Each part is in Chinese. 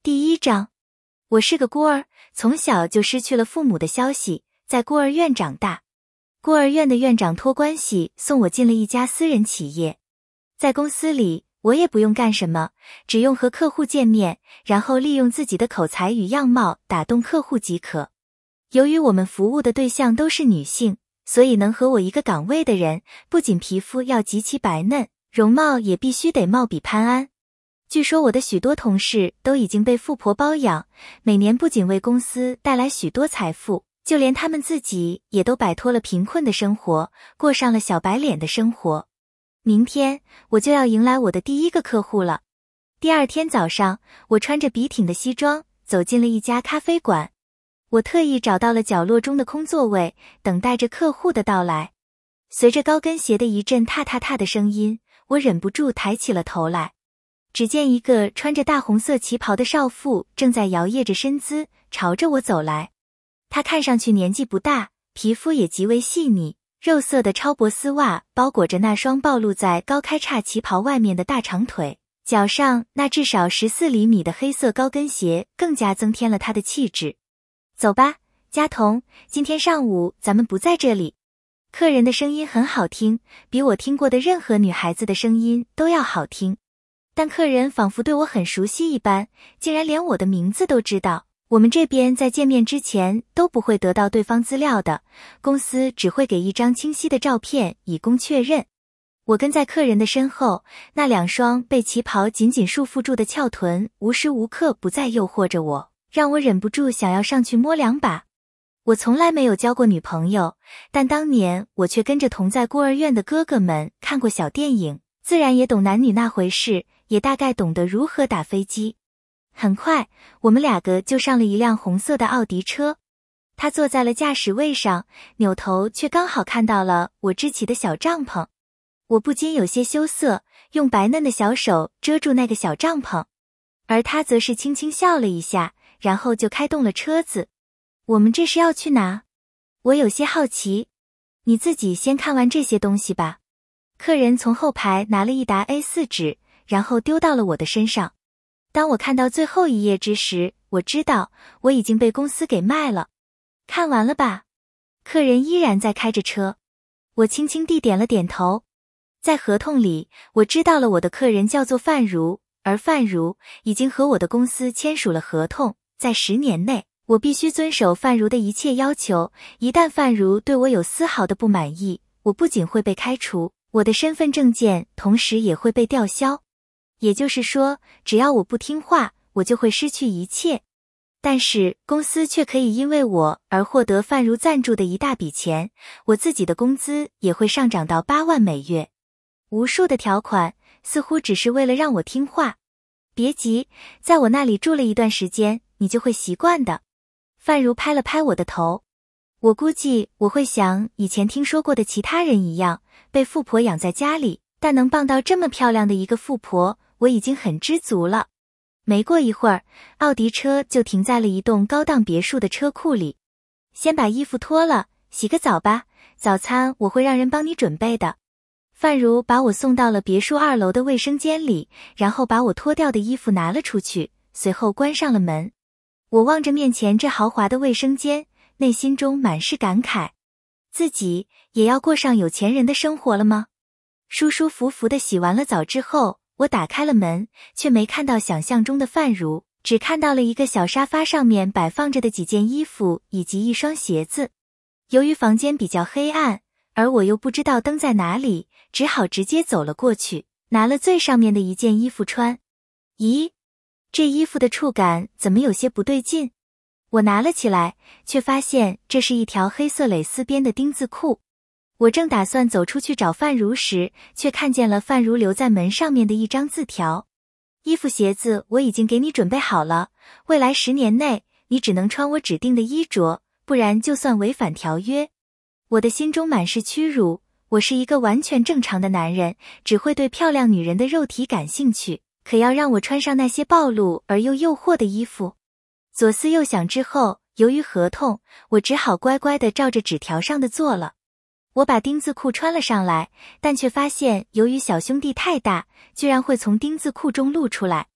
第一章，我是个孤儿，从小就失去了父母的消息，在孤儿院长大。孤儿院的院长托关系送我进了一家私人企业。在公司里，我也不用干什么，只用和客户见面，然后利用自己的口才与样貌打动客户即可。由于我们服务的对象都是女性，所以能和我一个岗位的人，不仅皮肤要极其白嫩，容貌也必须得貌比潘安。据说我的许多同事都已经被富婆包养，每年不仅为公司带来许多财富，就连他们自己也都摆脱了贫困的生活，过上了小白脸的生活。明天我就要迎来我的第一个客户了。第二天早上，我穿着笔挺的西装，走进了一家咖啡馆。我特意找到了角落中的空座位，等待着客户的到来。随着高跟鞋的一阵踏踏踏的声音，我忍不住抬起了头来。只见一个穿着大红色旗袍的少妇正在摇曳着身姿，朝着我走来。她看上去年纪不大，皮肤也极为细腻，肉色的超薄丝袜包裹着那双暴露在高开叉旗袍外面的大长腿，脚上那至少14厘米的黑色高跟鞋更加增添了她的气质。走吧，佳彤，今天上午咱们不在这里。客人的声音很好听，比我听过的任何女孩子的声音都要好听。但客人仿佛对我很熟悉一般，竟然连我的名字都知道。我们这边在见面之前都不会得到对方资料的，公司只会给一张清晰的照片以供确认。我跟在客人的身后，那两双被旗袍紧紧束缚住的翘臀无时无刻不在诱惑着我，让我忍不住想要上去摸两把。我从来没有交过女朋友，但当年我却跟着同在孤儿院的哥哥们看过小电影，自然也懂男女那回事，也大概懂得如何打飞机。很快，我们两个就上了一辆红色的奥迪车。他坐在了驾驶位上，扭头却刚好看到了我支起的小帐篷。我不禁有些羞涩，用白嫩的小手遮住那个小帐篷，而他则是轻轻笑了一下，然后就开动了车子。我们这是要去哪？我有些好奇。你自己先看完这些东西吧。客人从后排拿了一沓 A4 纸，然后丢到了我的身上。当我看到最后一页之时，我知道我已经被公司给卖了。看完了吧？客人依然在开着车。我轻轻地点了点头。在合同里，我知道了我的客人叫做范如，而范如已经和我的公司签署了合同，在10年内，我必须遵守范如的一切要求。一旦范如对我有丝毫的不满意，我不仅会被开除，我的身份证件同时也会被吊销。也就是说，只要我不听话，我就会失去一切。但是公司却可以因为我而获得范如赞助的一大笔钱，我自己的工资也会上涨到8万每月。无数的条款，似乎只是为了让我听话。别急，在我那里住了一段时间，你就会习惯的。范如拍了拍我的头。我估计我会像以前听说过的其他人一样，被富婆养在家里，但能傍到这么漂亮的一个富婆，我已经很知足了。没过一会儿，奥迪车就停在了一栋高档别墅的车库里。先把衣服脱了，洗个澡吧，早餐我会让人帮你准备的。范如把我送到了别墅2楼的卫生间里，然后把我脱掉的衣服拿了出去，随后关上了门。我望着面前这豪华的卫生间，内心中满是感慨。自己也要过上有钱人的生活了吗？舒舒服服地洗完了澡之后，我打开了门，却没看到想象中的范如，只看到了一个小沙发上面摆放着的几件衣服以及一双鞋子。由于房间比较黑暗，而我又不知道灯在哪里，只好直接走了过去，拿了最上面的一件衣服穿。咦，这衣服的触感怎么有些不对劲？我拿了起来，却发现这是一条黑色蕾丝边的丁字裤。我正打算走出去找范如时，却看见了范如留在门上面的一张字条。衣服鞋子我已经给你准备好了，未来10年内，你只能穿我指定的衣着，不然就算违反条约。我的心中满是屈辱，我是一个完全正常的男人，只会对漂亮女人的肉体感兴趣，可要让我穿上那些暴露而又诱惑的衣服。左思右想之后，由于合同，我只好乖乖地照着纸条上的做了。我把丁字裤穿了上来，但却发现由于小兄弟太大，居然会从丁字裤中露出来。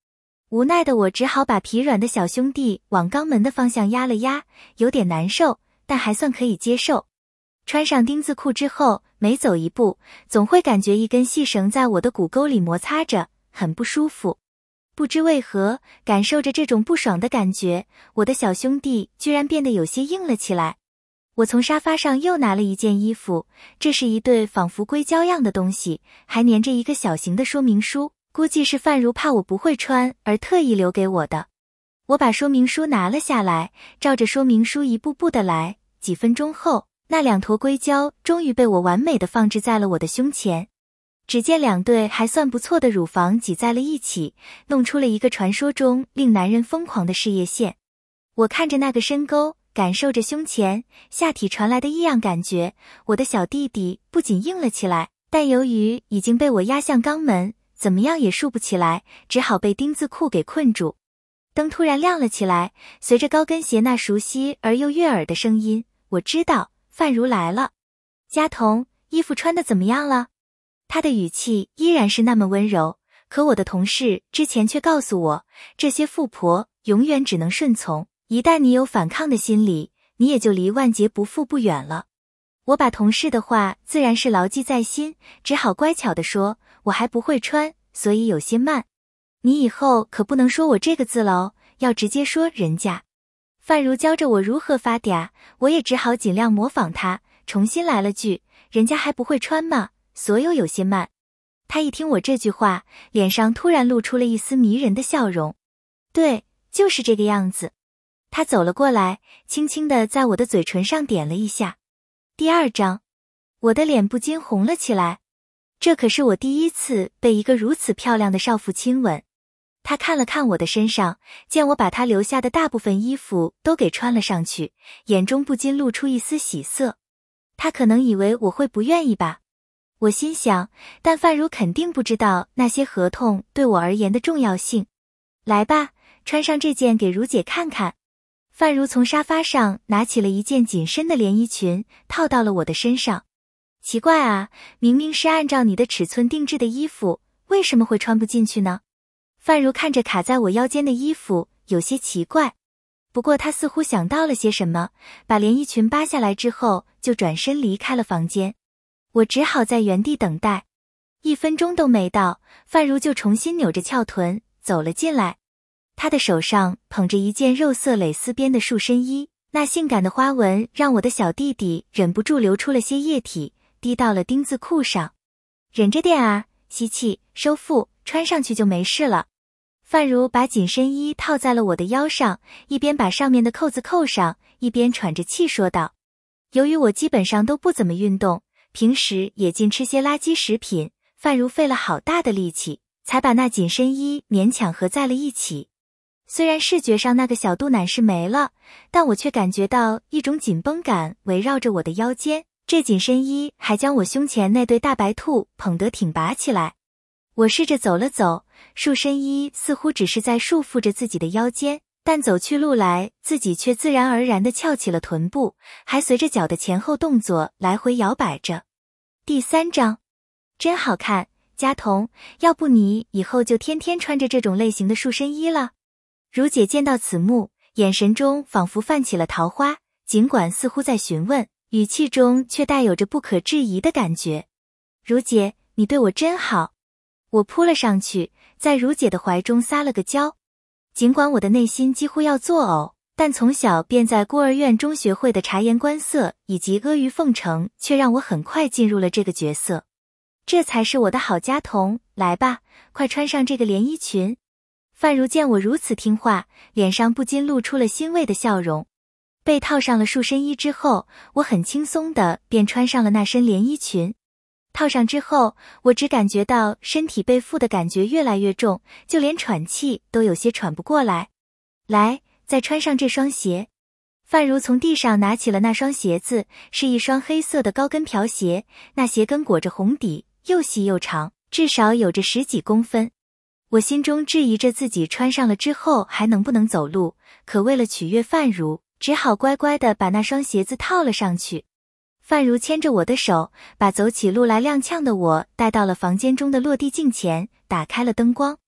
无奈的我只好把疲软的小兄弟往肛门的方向压了压，有点难受，但还算可以接受。穿上丁字裤之后，每走一步，总会感觉一根细绳在我的骨沟里摩擦着，很不舒服。不知为何，感受着这种不爽的感觉，我的小兄弟居然变得有些硬了起来。我从沙发上又拿了一件衣服，这是一对仿佛硅胶样的东西，还粘着一个小型的说明书，估计是范如怕我不会穿而特意留给我的。我把说明书拿了下来，照着说明书一步步的来，几分钟后，那两坨硅胶终于被我完美的放置在了我的胸前。只见两对还算不错的乳房挤在了一起，弄出了一个传说中令男人疯狂的事业线。我看着那个深沟，感受着胸前、下体传来的异样感觉，我的小弟弟不仅硬了起来，但由于已经被我压向肛门，怎么样也竖不起来，只好被丁字裤给困住。灯突然亮了起来，随着高跟鞋那熟悉而又悦耳的声音，我知道范如来了。佳彤，衣服穿得怎么样了？他的语气依然是那么温柔，可我的同事之前却告诉我，这些富婆永远只能顺从，一旦你有反抗的心理，你也就离万劫不复不远了。我把同事的话自然是牢记在心，只好乖巧地说，我还不会穿，所以有些慢。你以后可不能说我这个字了哦，要直接说人家。范如教着我如何发嗲，我也只好尽量模仿他，重新来了句，人家还不会穿吗？所有有些慢。他一听我这句话，脸上突然露出了一丝迷人的笑容。对，就是这个样子。他走了过来，轻轻地在我的嘴唇上点了一下。第二章，我的脸不禁红了起来。这可是我第一次被一个如此漂亮的少妇亲吻。他看了看我的身上，见我把他留下的大部分衣服都给穿了上去，眼中不禁露出一丝喜色。他可能以为我会不愿意吧。我心想，但范如肯定不知道那些合同对我而言的重要性。来吧，穿上这件给如姐看看。范如从沙发上拿起了一件紧身的连衣裙，套到了我的身上。奇怪啊，明明是按照你的尺寸定制的衣服，为什么会穿不进去呢？范如看着卡在我腰间的衣服，有些奇怪。不过她似乎想到了些什么，把连衣裙扒下来之后，就转身离开了房间。我只好在原地等待。1分钟都没到，范如就重新扭着翘臀走了进来。她的手上捧着一件肉色蕾丝边的束身衣，那性感的花纹让我的小弟弟忍不住流出了些液体，滴到了丁字裤上。忍着点啊，吸气，收腹，穿上去就没事了。范如把紧身衣套在了我的腰上，一边把上面的扣子扣上，一边喘着气说道。由于我基本上都不怎么运动，平时也尽吃些垃圾食品，范如费了好大的力气，才把那紧身衣勉强合在了一起。虽然视觉上那个小肚腩是没了，但我却感觉到一种紧绷感围绕着我的腰间，这紧身衣还将我胸前那对大白兔捧得挺拔起来。我试着走了走，束身衣似乎只是在束缚着自己的腰间，但走去路来，自己却自然而然地翘起了臀部，还随着脚的前后动作来回摇摆着。第3章，真好看，佳彤，要不你以后就天天穿着这种类型的束身衣了。如姐见到此幕，眼神中仿佛泛起了桃花，尽管似乎在询问，语气中却带有着不可置疑的感觉。如姐，你对我真好。我扑了上去，在如姐的怀中撒了个娇。尽管我的内心几乎要作呕，但从小便在孤儿院中学会的察言观色以及阿谀奉承，却让我很快进入了这个角色。这才是我的好佳彤，来吧，快穿上这个连衣裙。范如见我如此听话，脸上不禁露出了欣慰的笑容。被套上了束身衣之后，我很轻松地便穿上了那身连衣裙。套上之后，我只感觉到身体被缚的感觉越来越重，就连喘气都有些喘不过来。来，再穿上这双鞋。范如从地上拿起了那双鞋子，是一双黑色的高跟瓢鞋，那鞋跟裹着红底，又细又长，至少有着10几公分。我心中质疑着自己穿上了之后还能不能走路，可为了取悦范如，只好乖乖地把那双鞋子套了上去。范如牵着我的手，把走起路来踉跄的我带到了房间中的落地镜前，打开了灯光。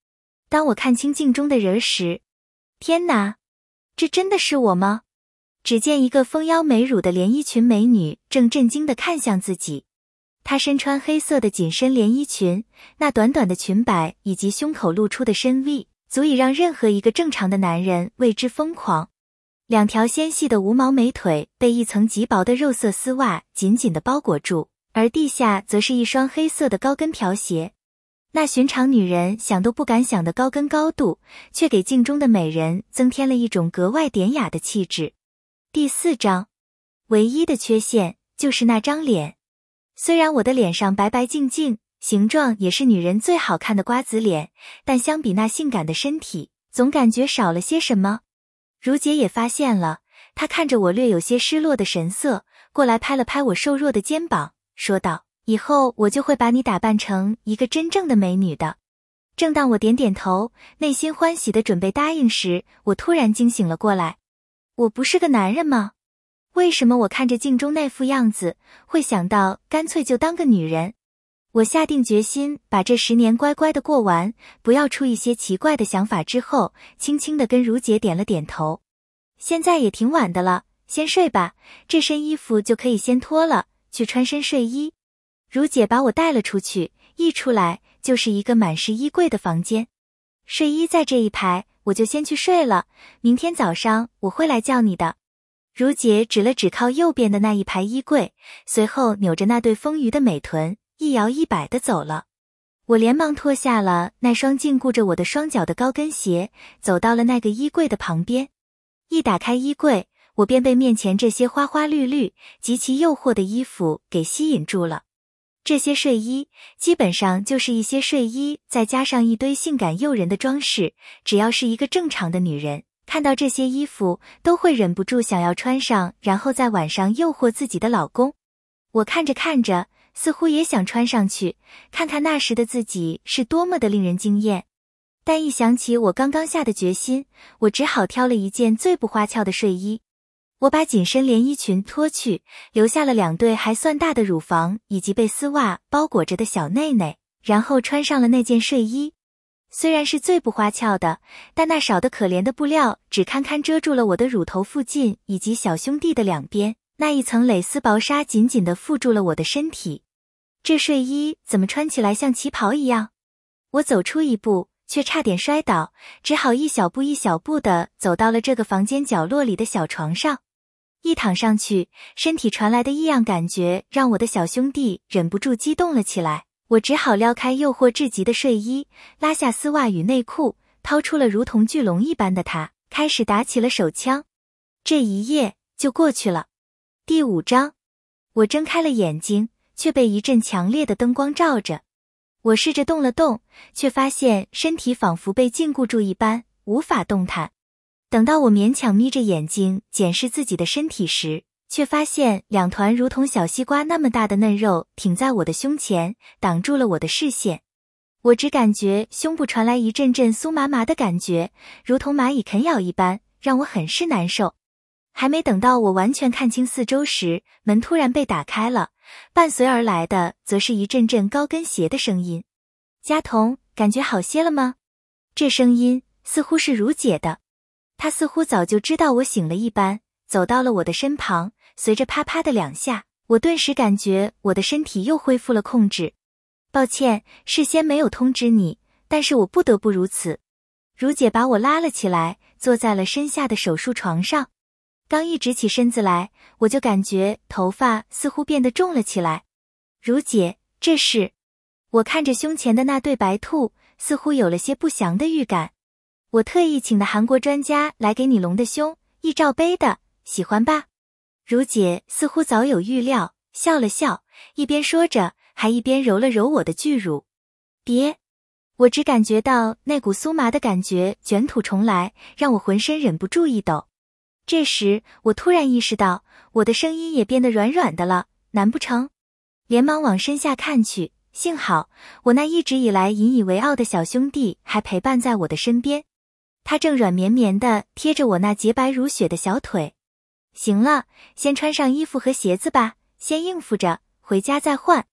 当我看清镜中的人时，天哪，这真的是我吗？只见一个丰腰美乳的连衣裙美女正震惊地看向自己。她身穿黑色的紧身连衣裙，那短短的裙摆以及胸口露出的深 V， 足以让任何一个正常的男人为之疯狂。两条纤细的无毛美腿被一层极薄的肉色丝袜紧紧地包裹住，而地下则是一双黑色的高跟瓢鞋。那寻常女人想都不敢想的高跟高度，却给镜中的美人增添了一种格外典雅的气质。第4章，唯一的缺陷就是那张脸。虽然我的脸上白白净净，形状也是女人最好看的瓜子脸，但相比那性感的身体，总感觉少了些什么。如姐也发现了，她看着我略有些失落的神色，过来拍了拍我瘦弱的肩膀，说道：以后我就会把你打扮成一个真正的美女的。正当我点点头，内心欢喜的准备答应时，我突然惊醒了过来。我不是个男人吗？为什么我看着镜中那副样子，会想到干脆就当个女人？我下定决心把这10年乖乖的过完，不要出一些奇怪的想法之后，轻轻地跟如姐点了点头。现在也挺晚的了，先睡吧，这身衣服就可以先脱了，去穿身睡衣。如姐把我带了出去，一出来就是一个满是衣柜的房间。睡衣在这一排，我就先去睡了，明天早上我会来叫你的。如姐指了指靠右边的那一排衣柜，随后扭着那对丰腴的美臀，一摇一摆地走了。我连忙脱下了那双禁锢着我的双脚的高跟鞋，走到了那个衣柜的旁边。一打开衣柜，我便被面前这些花花绿绿、极其诱惑的衣服给吸引住了。这些睡衣基本上就是一些睡衣，再加上一堆性感诱人的装饰，只要是一个正常的女人，看到这些衣服都会忍不住想要穿上，然后在晚上诱惑自己的老公。我看着看着，似乎也想穿上去，看看那时的自己是多么的令人惊艳。但一想起我刚刚下的决心，我只好挑了一件最不花俏的睡衣。我把紧身连衣裙脱去，留下了2对还算大的乳房以及被丝袜包裹着的小内内，然后穿上了那件睡衣。虽然是最不花俏的，但那少得可怜的布料只堪堪遮住了我的乳头附近以及小胸蒂的2边，那一层蕾丝薄纱紧紧地附住了我的身体。这睡衣怎么穿起来像旗袍一样？我走出一步，却差点摔倒，只好一小步一小步地走到了这个房间角落里的小床上。一躺上去，身体传来的异样感觉让我的小兄弟忍不住激动了起来。我只好撩开诱惑至极的睡衣，拉下丝袜与内裤，掏出了如同巨龙一般的它，开始打起了手枪。这一夜就过去了。第5章，我睁开了眼睛，却被一阵强烈的灯光照着。我试着动了动，却发现身体仿佛被禁锢住一般，无法动弹。等到我勉强眯着眼睛检视自己的身体时，却发现2团如同小西瓜那么大的嫩肉挺在我的胸前，挡住了我的视线。我只感觉胸部传来一阵阵酥麻麻的感觉，如同蚂蚁啃咬一般，让我很是难受。还没等到我完全看清四周时，门突然被打开了，伴随而来的则是一阵阵高跟鞋的声音。佳彤，感觉好些了吗？这声音似乎是如姐的。她似乎早就知道我醒了一般，走到了我的身旁，随着啪啪的2下，我顿时感觉我的身体又恢复了控制。抱歉，事先没有通知你，但是我不得不如此。如姐把我拉了起来，坐在了身下的手术床上。刚一直起身子来，我就感觉头发似乎变得重了起来。如姐，这是……我看着胸前的那对白兔，似乎有了些不祥的预感。我特意请的韩国专家来给你隆的胸，一罩杯的，喜欢吧？如姐似乎早有预料，笑了笑，一边说着，还一边揉了揉我的巨乳。别！我只感觉到那股酥麻的感觉卷土重来，让我浑身忍不住一抖。这时，我突然意识到，我的声音也变得软软的了，难不成？连忙往身下看去，幸好，我那一直以来引以为傲的小兄弟还陪伴在我的身边。他正软绵绵地贴着我那洁白如雪的小腿。行了，先穿上衣服和鞋子吧，先应付着，回家再换。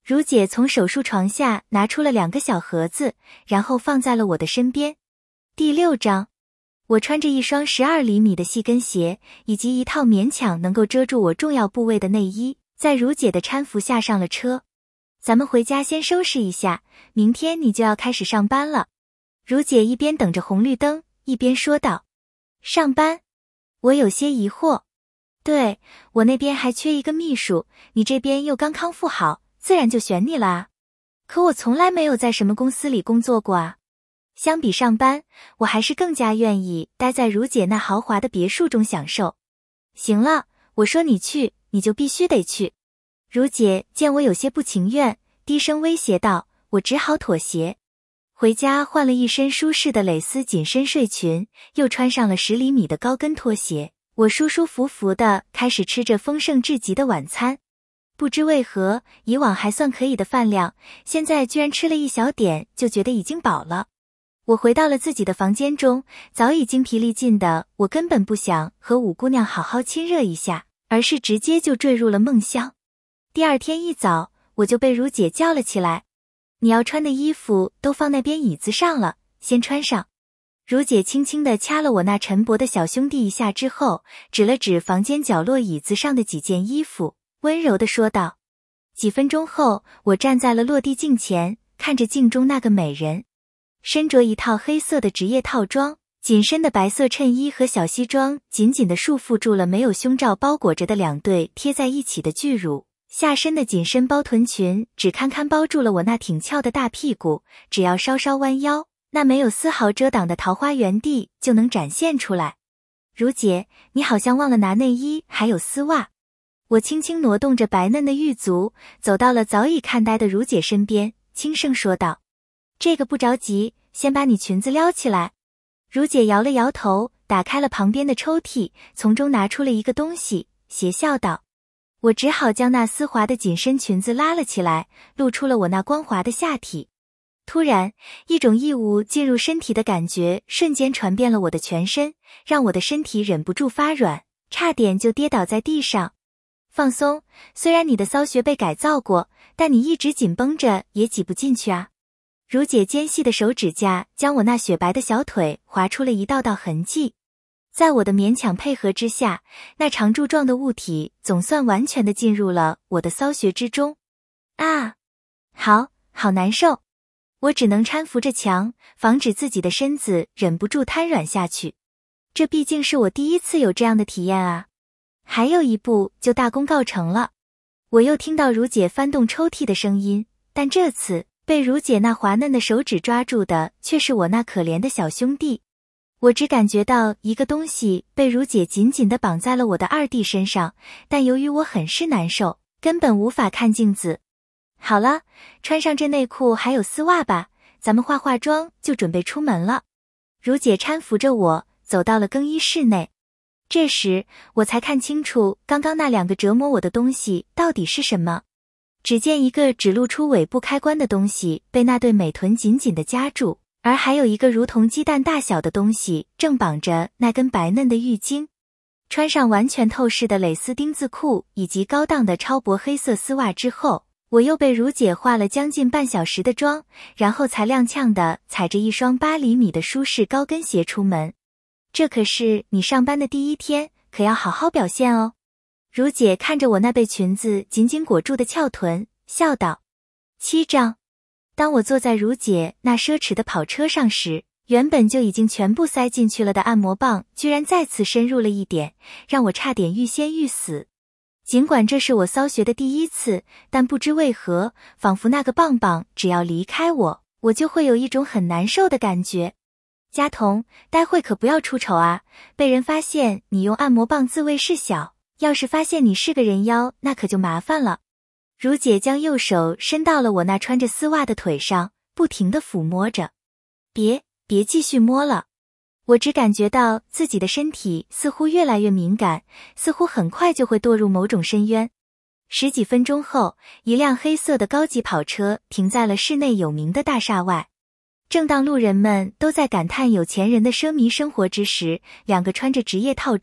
如姐从手术床下拿出了2个小盒子，然后放在了我的身边。第6章，我穿着一双12厘米的细跟鞋，以及一套勉强能够遮住我重要部位的内衣，在如姐的搀扶下上了车。咱们回家先收拾一下，明天你就要开始上班了。如姐一边等着红绿灯，一边说道。上班？我有些疑惑。对，我那边还缺一个秘书，你这边又刚康复好，自然就选你了啊。可我从来没有在什么公司里工作过啊。相比上班，我还是更加愿意待在如姐那豪华的别墅中享受。行了，我说你去，你就必须得去。如姐见我有些不情愿，低声威胁道，我只好妥协。回家换了一身舒适的蕾丝紧身睡裙，又穿上了10厘米的高跟拖鞋，我舒舒服服地开始吃着丰盛至极的晚餐。不知为何，以往还算可以的饭量，现在居然吃了一小点就觉得已经饱了。我回到了自己的房间中，早已精疲力尽的我根本不想和五姑娘好好亲热一下，而是直接就坠入了梦乡。第二天一早，我就被如姐叫了起来，你要穿的衣服都放那边椅子上了，先穿上。如姐轻轻地掐了我那沉薄的小兄弟一下之后，指了指房间角落椅子上的几件衣服，温柔地说道。几分钟后，我站在了落地镜前，看着镜中那个美人。身着一套黑色的职业套装，紧身的白色衬衣和小西装紧紧地束缚住了没有胸罩包裹着的2对贴在一起的巨乳，下身的紧身包臀裙只堪堪包住了我那挺翘的大屁股，只要稍稍弯腰，那没有丝毫遮挡的桃花源地就能展现出来。如姐，你好像忘了拿内衣还有丝袜。我轻轻挪动着白嫩的玉足，走到了早已看呆的如姐身边，轻声说道。这个不着急，先把你裙子撩起来。如姐摇了摇头，打开了旁边的抽屉，从中拿出了一个东西，邪笑道。我只好将那丝滑的紧身裙子拉了起来，露出了我那光滑的下体。突然，一种异物进入身体的感觉瞬间传遍了我的全身，让我的身体忍不住发软，差点就跌倒在地上。放松，虽然你的骚穴被改造过，但你一直紧绷着也挤不进去啊。如姐尖细的手指甲将我那雪白的小腿划出了一道道痕迹，在我的勉强配合之下，那长柱状的物体总算完全的进入了我的骚穴之中。啊，好难受！我只能搀扶着墙，防止自己的身子忍不住瘫软下去。这毕竟是我第一次有这样的体验啊！还有一步就大功告成了。我又听到如姐翻动抽屉的声音，但这次被如姐那滑嫩的手指抓住的却是我那可怜的小兄弟。我只感觉到一个东西被如姐紧紧地绑在了我的二弟身上，但由于我很是难受，根本无法看镜子。好了，穿上这内裤还有丝袜吧，咱们化化妆就准备出门了。如姐搀扶着我走到了更衣室内。这时我才看清楚刚刚那2个折磨我的东西到底是什么。只见一个只露出尾部开关的东西被那对美臀紧紧地夹住，而还有一个如同鸡蛋大小的东西正绑着那根白嫩的玉茎。穿上完全透视的蕾丝丁字裤以及高档的超薄黑色丝袜之后，我又被如姐化了将近半小时的妆，然后才踉跄地踩着一双8厘米的舒适高跟鞋出门。这可是你上班的第一天，可要好好表现哦。如姐看着我那被裙子紧紧裹住的翘臀，笑道。7章。当我坐在如姐那奢侈的跑车上时，原本就已经全部塞进去了的按摩棒居然再次深入了一点，让我差点欲仙欲死。尽管这是我骚穴的第一次，但不知为何，仿佛那个棒棒只要离开我，我就会有一种很难受的感觉。佳彤，待会可不要出丑啊，被人发现你用按摩棒自慰是小，要是发现你是个人妖，那可就麻烦了。如姐将右手伸到了我那穿着丝袜的腿上，不停地抚摸着。别继续摸了。我只感觉到自己的身体似乎越来越敏感，似乎很快就会堕入某种深渊。10几分钟后，一辆黑色的高级跑车停在了市内有名的大厦外。正当路人们都在感叹有钱人的奢靡生活之时，2个穿着职业套装、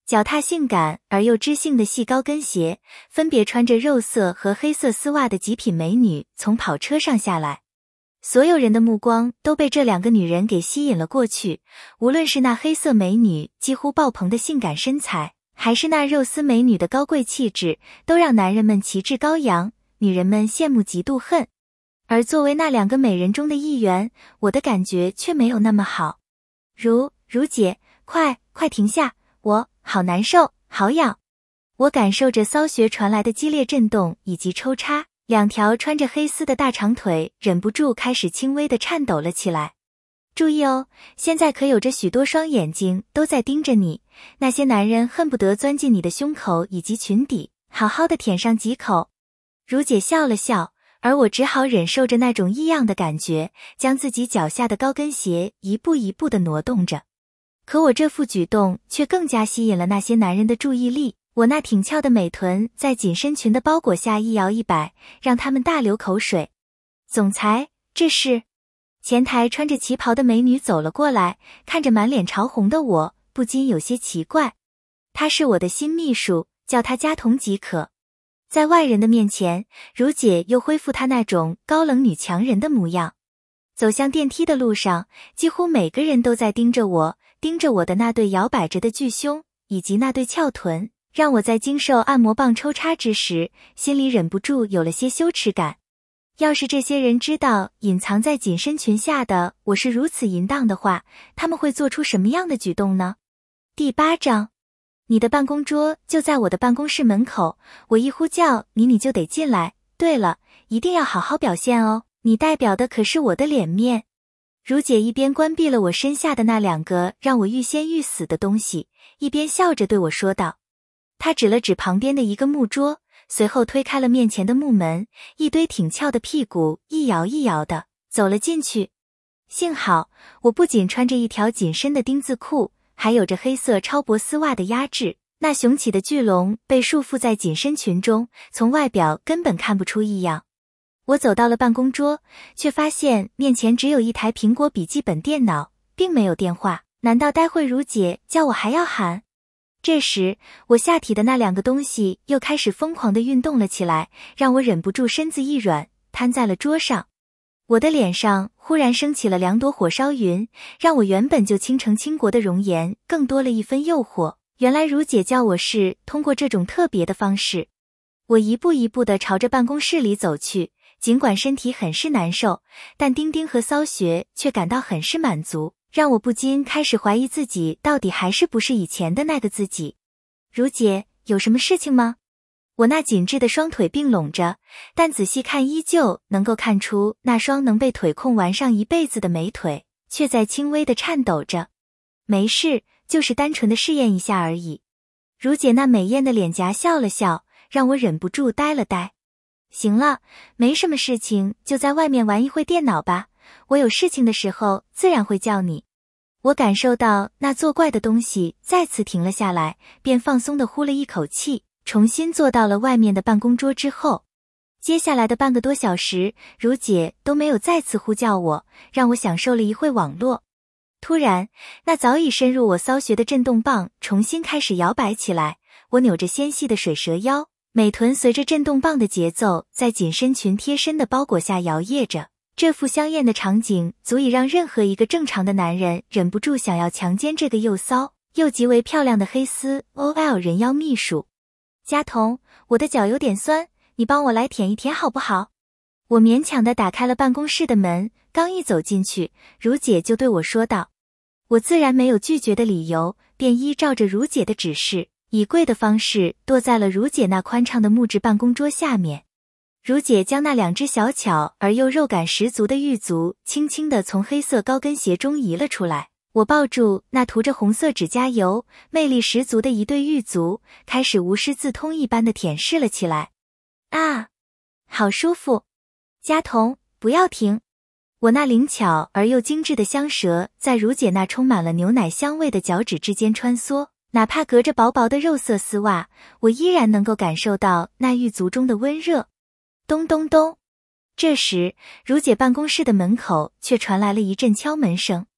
脚踏性感而又知性的细高跟鞋，分别穿着肉色和黑色丝袜的极品美女从跑车上下来。所有人的目光都被这两个女人给吸引了过去，无论是那黑色美女几乎爆棚的性感身材，还是那肉丝美女的高贵气质，都让男人们旗帜高扬，女人们羡慕嫉妒恨。而作为那两个美人中的一员，我的感觉却没有那么好。如姐，快停下，我好难受，好痒。我感受着骚穴传来的激烈震动以及抽插，两条穿着黑丝的大长腿忍不住开始轻微的颤抖了起来。注意哦，现在可有着许多双眼睛都在盯着你，那些男人恨不得钻进你的胸口以及裙底，好好的舔上几口。如姐笑了笑，而我只好忍受着那种异样的感觉，将自己脚下的高跟鞋一步一步地挪动着。可我这副举动却更加吸引了那些男人的注意力，我那挺翘的美臀在紧身裙的包裹下一摇一摆，让他们大流口水。总裁，这是？前台穿着旗袍的美女走了过来，看着满脸潮红的我，不禁有些奇怪。她是我的新秘书，叫她佳彤即可。在外人的面前，如姐又恢复她那种高冷女强人的模样。走向电梯的路上，几乎每个人都在盯着我的那对摇摆着的巨胸，以及那对翘臀，让我在经受按摩棒抽插之时，心里忍不住有了些羞耻感。要是这些人知道隐藏在紧身裙下的我是如此淫荡的话，他们会做出什么样的举动呢？第8章，你的办公桌就在我的办公室门口，我一呼叫你就得进来。对了，一定要好好表现哦，你代表的可是我的脸面。如姐一边关闭了我身下的那两个让我欲仙欲死的东西，一边笑着对我说道。她指了指旁边的一个木桌，随后推开了面前的木门，一堆挺翘的屁股一摇一摇的走了进去。幸好我不仅穿着一条紧身的丁字裤，还有着黑色超薄丝袜的压制，那雄起的巨龙被束缚在紧身裙中，从外表根本看不出异样。我走到了办公桌，却发现面前只有一台苹果笔记本电脑，并没有电话。难道待会如姐叫我还要喊？这时，我下体的那两个东西又开始疯狂地运动了起来，让我忍不住身子一软，瘫在了桌上。我的脸上忽然升起了2朵火烧云，让我原本就倾城倾国的容颜更多了一分诱惑。原来如姐叫我是通过这种特别的方式。我一步一步地朝着办公室里走去，尽管身体很是难受，但丁丁和骚穴却感到很是满足，让我不禁开始怀疑自己到底还是不是以前的那个自己。如姐，有什么事情吗？我那紧致的双腿并拢着，但仔细看依旧能够看出那双能被腿控玩上一辈子的美腿，却在轻微的颤抖着。没事，就是单纯的试验一下而已。如姐那美艳的脸颊笑了笑，让我忍不住呆了呆。行了，没什么事情，就在外面玩一会电脑吧，我有事情的时候自然会叫你。我感受到那作怪的东西再次停了下来，便放松地呼了一口气，重新坐到了外面的办公桌之后。接下来的半个多小时，如姐都没有再次呼叫我，让我享受了一会网络。突然，那早已深入我骚穴的震动棒重新开始摇摆起来，我扭着纤细的水蛇腰，美臀随着震动棒的节奏在紧身裙贴身的包裹下摇曳着。这副香艳的场景足以让任何一个正常的男人忍不住想要强奸这个又骚又极为漂亮的黑丝 OL 人妖秘书。佳彤，我的脚有点酸，你帮我来舔一舔好不好？我勉强地打开了办公室的门，刚一走进去，如姐就对我说道。我自然没有拒绝的理由，便依照着如姐的指示，以跪的方式跺在了如姐那宽敞的木质办公桌下面。如姐将那2只小巧而又肉感十足的玉足轻轻地从黑色高跟鞋中移了出来，我抱住那涂着红色指甲油、魅力十足的一对玉足，开始无师自通一般的舔舐了起来。啊，好舒服！佳彤，不要停！我那灵巧而又精致的香舌在如姐那充满了牛奶香味的脚趾之间穿梭，哪怕隔着薄薄的肉色丝袜，我依然能够感受到那玉足中的温热。咚咚咚！这时，如姐办公室的门口却传来了一阵敲门声。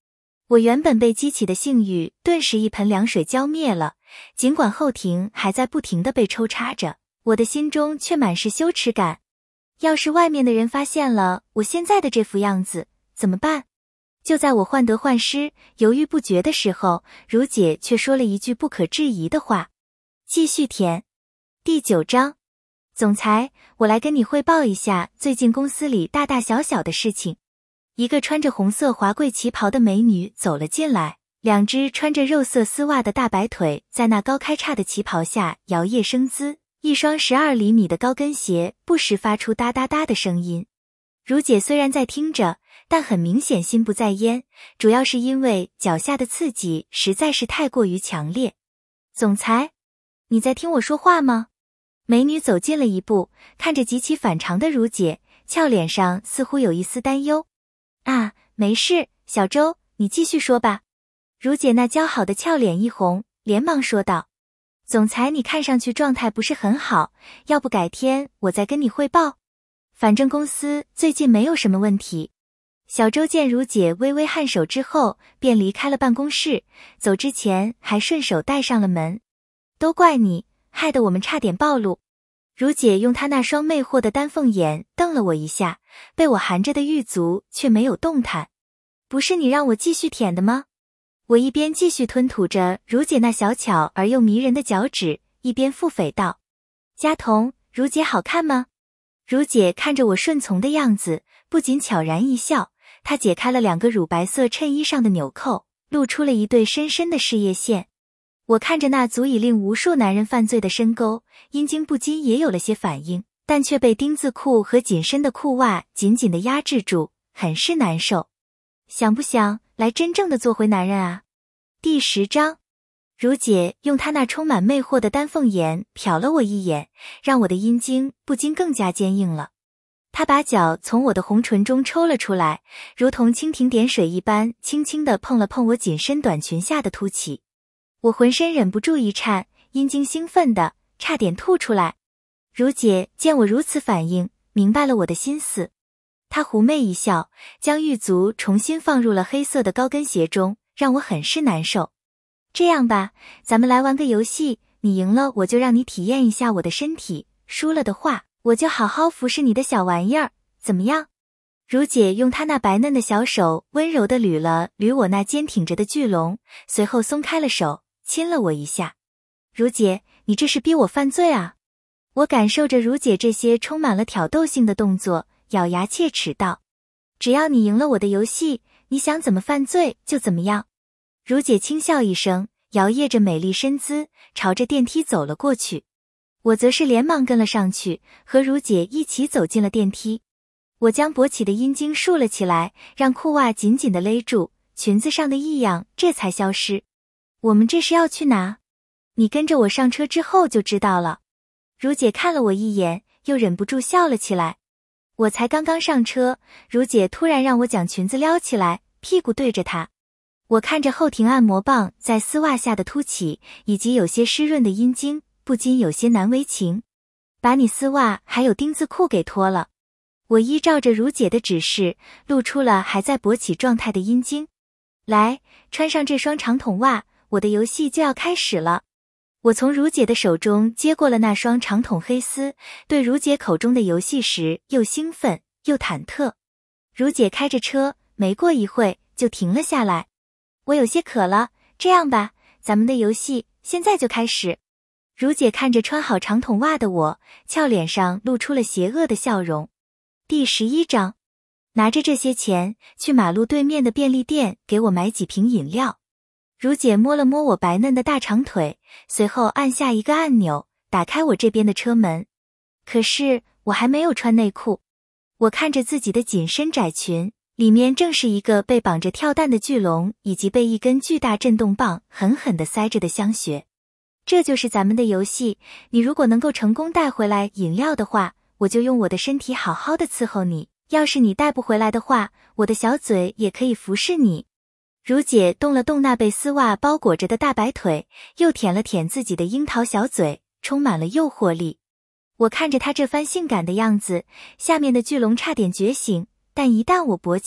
我原本被激起的性欲顿时一盆凉水浇灭了，尽管后庭还在不停地被抽插着，我的心中却满是羞耻感。要是外面的人发现了我现在的这副样子，怎么办？就在我患得患失、犹豫不决的时候，如姐却说了一句不可置疑的话。继续舔。第9章，总裁，我来跟你汇报一下最近公司里大大小小的事情。一个穿着红色华贵旗袍的美女走了进来，两只穿着肉色丝袜的大白腿在那高开叉的旗袍下摇曳生姿，一双12厘米的高跟鞋不时发出哒哒哒的声音。如姐虽然在听着，但很明显心不在焉，主要是因为脚下的刺激实在是太过于强烈。总裁，你在听我说话吗？美女走近了一步，看着极其反常的如姐，俏脸上似乎有一丝担忧。啊，没事，小周，你继续说吧。如姐那姣好的俏脸一红，连忙说道。总裁，你看上去状态不是很好，要不改天我再跟你汇报？反正公司最近没有什么问题。小周见如姐微微颔首之后，便离开了办公室，走之前还顺手带上了门。都怪你，害得我们差点暴露。如姐用她那双魅惑的丹凤眼瞪了我一下，被我含着的玉足却没有动弹。不是你让我继续舔的吗？我一边继续吞吐着如姐那小巧而又迷人的脚趾，一边腹诽道。佳彤，如姐好看吗？如姐看着我顺从的样子，不仅悄然一笑，她解开了2个乳白色衬衣上的纽扣，露出了一对深深的事业线。我看着那足以令无数男人犯罪的深沟，阴茎不禁也有了些反应，但却被丁字裤和紧身的裤袜紧紧地压制住，很是难受。想不想来真正的做回男人啊？第10章，如姐用她那充满魅惑的丹凤眼瞟了我一眼，让我的阴茎不禁更加坚硬了。她把脚从我的红唇中抽了出来，如同蜻蜓点水一般，轻轻地碰了碰我紧身短裙下的凸起。我浑身忍不住一颤，阴茎兴奋的差点吐出来。如姐见我如此反应，明白了我的心思。她狐媚一笑，将玉足重新放入了黑色的高跟鞋中，让我很是难受。这样吧，咱们来玩个游戏，你赢了我就让你体验一下我的身体，输了的话，我就好好服侍你的小玩意儿，怎么样？如姐用她那白嫩的小手温柔地捋了捋我那坚挺着的巨龙，随后松开了手，亲了我一下。如姐，你这是逼我犯罪啊！我感受着如姐这些充满了挑逗性的动作，咬牙切齿道。只要你赢了我的游戏，你想怎么犯罪就怎么样。如姐轻笑一声，摇曳着美丽身姿，朝着电梯走了过去。我则是连忙跟了上去，和如姐一起走进了电梯。我将勃起的阴茎竖了起来，让裤袜紧紧地勒住，裙子上的异样这才消失。我们这是要去哪？你跟着我上车之后就知道了。如姐看了我一眼，又忍不住笑了起来。我才刚刚上车，如姐突然让我将裙子撩起来，屁股对着她。我看着后庭按摩棒在丝袜下的凸起，以及有些湿润的阴茎，不禁有些难为情。把你丝袜还有丁字裤给脱了。我依照着如姐的指示，露出了还在勃起状态的阴茎。来，穿上这双长筒袜，我的游戏就要开始了。我从如姐的手中接过了那双长筒黑丝，对如姐口中的游戏时又兴奋又忐忑。如姐开着车，没过一会就停了下来。我有些渴了，这样吧，咱们的游戏现在就开始。如姐看着穿好长筒袜的我，俏脸上露出了邪恶的笑容。第11章，拿着这些钱去马路对面的便利店给我买几瓶饮料。如姐摸了摸我白嫩的大长腿，随后按下一个按钮，打开我这边的车门。可是我还没有穿内裤。我看着自己的紧身窄裙，里面正是一个被绑着跳蛋的巨龙，以及被一根巨大震动棒狠狠地塞着的香穴。这就是咱们的游戏，你如果能够成功带回来饮料的话，我就用我的身体好好的伺候你，要是你带不回来的话，我的小嘴也可以服侍你。如姐动了动那被丝袜包裹着的大白腿，又舔了舔自己的樱桃小嘴，充满了诱惑力。我看着她这番性感的样子，下面的巨龙差点觉醒，但一旦我勃起，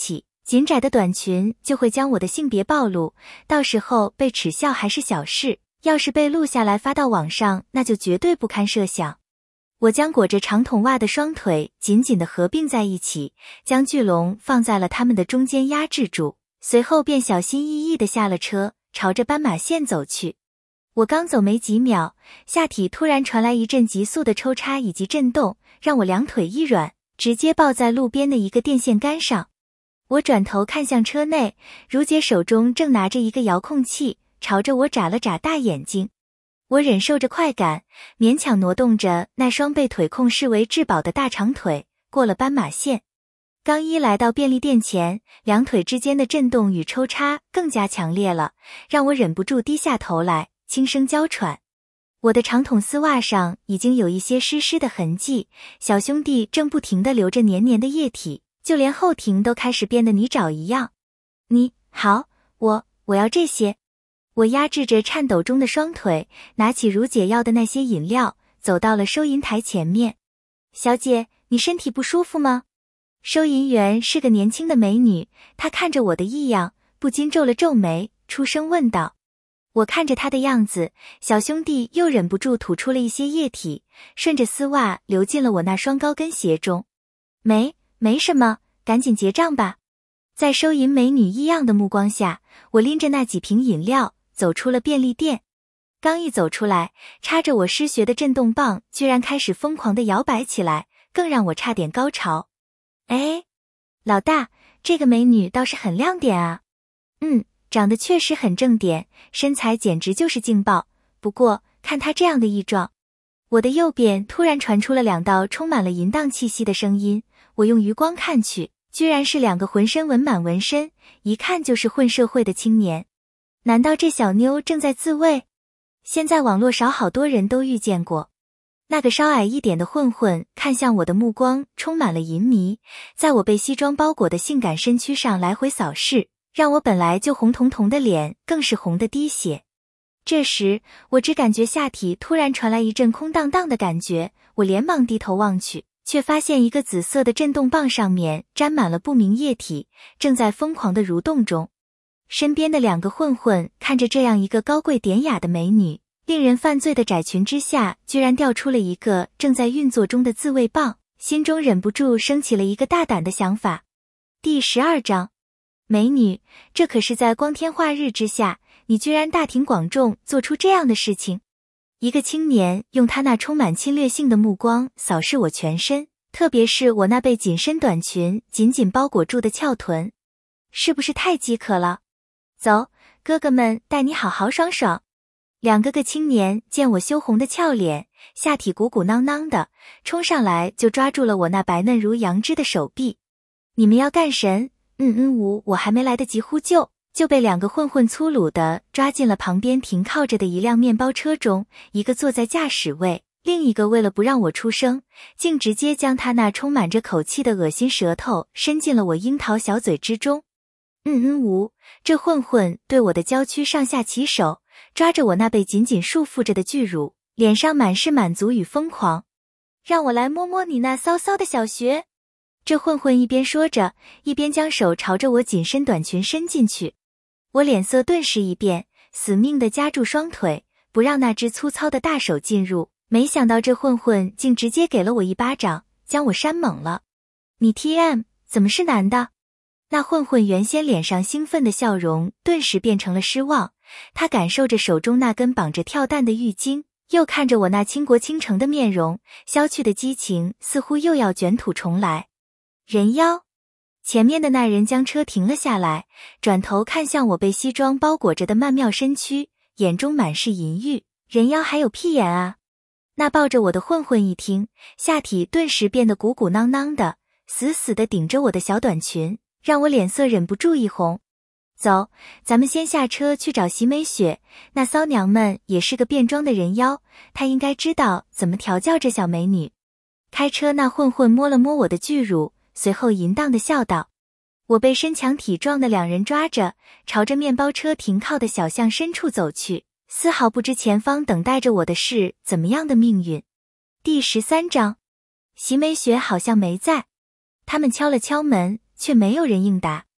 紧窄的短裙就会将我的性别暴露，到时候被耻笑还是小事，要是被录下来发到网上，那就绝对不堪设想。我将裹着长筒袜的双腿紧紧地合并在一起，将巨龙放在了它们的中间压制住，随后便小心翼翼地下了车，朝着斑马线走去。我刚走没几秒，下体突然传来一阵急速的抽插以及震动，让我两腿一软，直接抱在路边的一个电线杆上。我转头看向车内，如姐手中正拿着一个遥控器，朝着我眨了眨大眼睛。我忍受着快感，勉强挪动着那双被腿控视为至宝的大长腿，过了斑马线。刚一来到便利店前，两腿之间的震动与抽插更加强烈了，让我忍不住低下头来，轻声娇喘。我的长筒丝袜上已经有一些湿湿的痕迹，小兄弟正不停地流着黏黏的液体，就连后庭都开始变得泥沼一样。你好，我要这些。我压制着颤抖中的双腿，拿起如姐要的那些饮料，走到了收银台前面。小姐，你身体不舒服吗？收银员是个年轻的美女，她看着我的异样，不禁皱了皱眉，出声问道。我看着她的样子，小兄弟又忍不住吐出了一些液体，顺着丝袜流进了我那双高跟鞋中。没什么，赶紧结账吧。在收银美女异样的目光下，我拎着那几瓶饮料走出了便利店。刚一走出来，插着我失学的震动棒居然开始疯狂地摇摆起来，更让我差点高潮。哎，老大，这个美女倒是很亮点啊。长得确实很正点，身材简直就是劲爆。不过看她这样的异状，我的右边突然传出了两道充满了淫荡气息的声音。我用余光看去，居然是两个浑身纹满纹身，一看就是混社会的青年。难道这小妞正在自慰？现在网络少好多人都遇见过。那个稍矮一点的混混看向我的目光充满了淫迷，在我被西装包裹的性感身躯上来回扫视，让我本来就红彤彤的脸更是红得滴血。这时我只感觉下体突然传来一阵空荡荡的感觉，我连忙低头望去，却发现一个紫色的震动棒上面沾满了不明液体，正在疯狂地蠕动中。身边的两个混混看着这样一个高贵典雅的美女，令人犯罪的窄裙之下居然掉出了一个正在运作中的自慰棒，心中忍不住升起了一个大胆的想法。第12章，美女，这可是在光天化日之下，你居然大庭广众做出这样的事情。一个青年用他那充满侵略性的目光扫视我全身，特别是我那被紧身短裙紧紧包裹住的翘臀。是不是太饥渴了？走，哥哥们带你好好爽爽。两个青年见我羞红的俏脸，下体鼓鼓囊囊的，冲上来就抓住了我那白嫩如羊脂的手臂。你们要干神？我还没来得及呼救，就被两个混混粗鲁地抓进了旁边停靠着的一辆面包车中，一个坐在驾驶位，另一个为了不让我出声，竟直接将他那充满着口气的恶心舌头伸进了我樱桃小嘴之中。这混混对我的娇躯上下其手，抓着我那被紧紧束缚着的巨乳，脸上满是满足与疯狂。让我来摸摸你那骚骚的小穴。这混混一边说着，一边将手朝着我紧身短裙伸进去。我脸色顿时一变，死命地夹住双腿，不让那只粗糙的大手进入。没想到这混混竟直接给了我一巴掌，将我扇懵了。你 TM 怎么是男的？那混混原先脸上兴奋的笑容顿时变成了失望，他感受着手中那根绑着跳蛋的浴巾，又看着我那倾国倾城的面容，消去的激情似乎又要卷土重来。人妖！前面的那人将车停了下来，转头看向我被西装包裹着的曼妙身躯，眼中满是淫欲。人妖还有屁眼啊！那抱着我的混混一听，下体顿时变得鼓鼓囊囊的，死死地顶着我的小短裙，让我脸色忍不住一红。走，咱们先下车去找席美雪，那骚娘们也是个变装的人妖，她应该知道怎么调教这小美女。开车那混混摸了摸我的巨乳，随后淫荡地笑道。我被身强体壮的两人抓着，朝着面包车停靠的小巷深处走去，丝毫不知前方等待着我的是怎么样的命运。第13章，席美雪好像没在。他们敲了敲门，却没有人应答。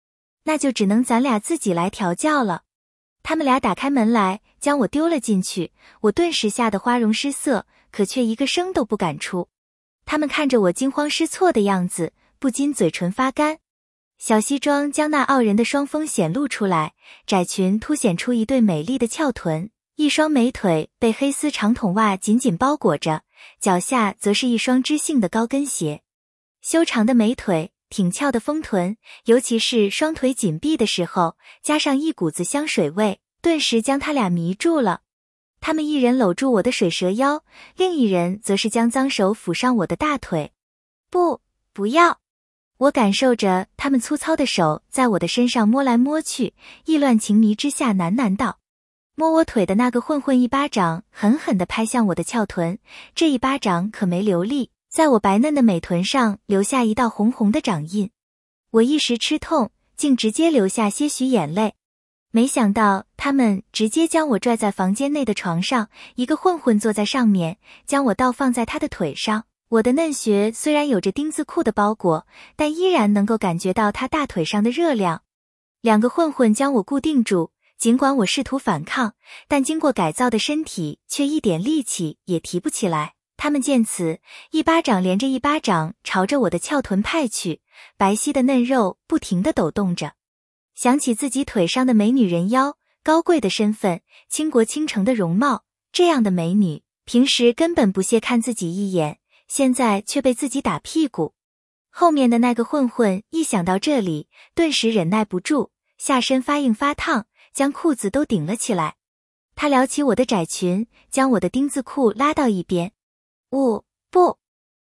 那就只能咱俩自己来调教了。他们俩打开门来，将我丢了进去，我顿时吓得花容失色，可却一个声都不敢出。他们看着我惊慌失措的样子，不禁嘴唇发干。小西装将那傲人的双峰显露出来，窄裙凸显出一对美丽的翘臀，一双美腿被黑丝长筒袜紧紧包裹着，脚下则是一双知性的高跟鞋。修长的美腿，挺翘的丰臀，尤其是双腿紧闭的时候，加上一股子香水味，顿时将他俩迷住了。他们一人搂住我的水蛇腰，另一人则是将脏手抚上我的大腿。不要！我感受着他们粗糙的手在我的身上摸来摸去，意乱情迷之下喃喃道。摸我腿的那个混混一巴掌狠狠地拍向我的翘臀，这一巴掌可没留力，在我白嫩的美臀上留下一道红红的掌印。我一时吃痛，竟直接流下些许眼泪。没想到他们直接将我拽在房间内的床上，一个混混坐在上面，将我倒放在他的腿上。我的嫩穴虽然有着丁字裤的包裹，但依然能够感觉到他大腿上的热量。两个混混将我固定住，尽管我试图反抗，但经过改造的身体却一点力气也提不起来。他们见此，一巴掌连着一巴掌朝着我的翘臀拍去，白皙的嫩肉不停地抖动着。想起自己腿上的美女人腰，高贵的身份，倾国倾城的容貌，这样的美女，平时根本不屑看自己一眼，现在却被自己打屁股。后面的那个混混一想到这里，顿时忍耐不住，下身发硬发烫，将裤子都顶了起来。他撩起我的窄裙，将我的丁字裤拉到一边。不，